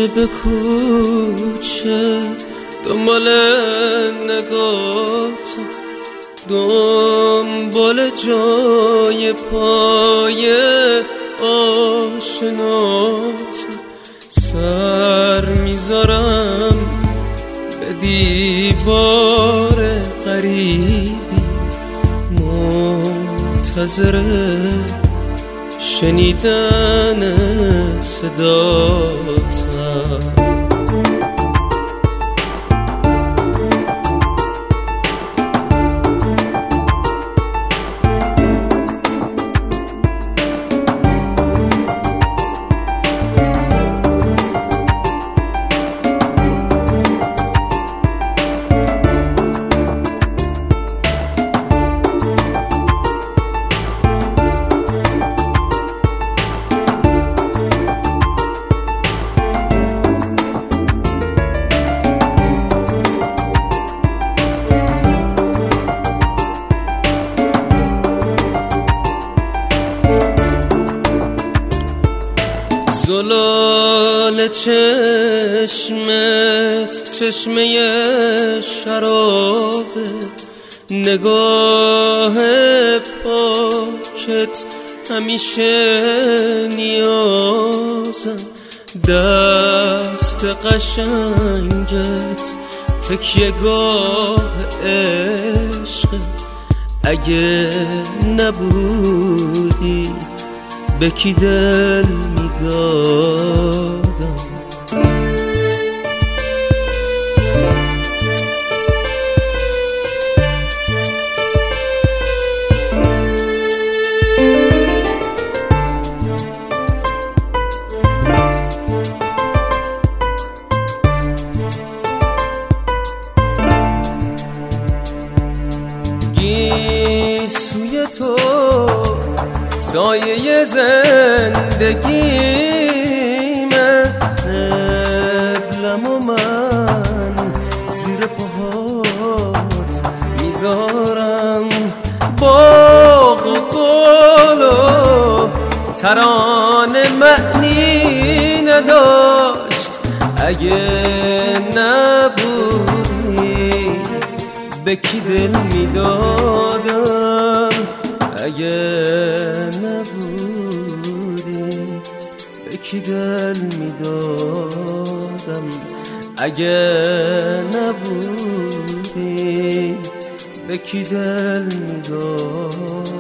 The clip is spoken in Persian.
کوچه به کوچه دنبال نگاتم، دنبال جای پای آشناتم. سر میذارم به دیوار غریبی، منتظر شنیدن صداتم. زلال چشمت چشمه شرابه، نگاه پاکت همیشه نیازم، دست قشنگت تکیه گاه عشق. اگه نبودی به کی دل میدادم؟ گیسوی تو سایه زندگیمه، قبلم و من زیر پاهات میذارم. باغ و گل و ترانه معنی نداشت اگه نبودی به کی دل میدادم. اگه نبودی به کی دل میدادم. اگه نبودی به کی دل میدادم.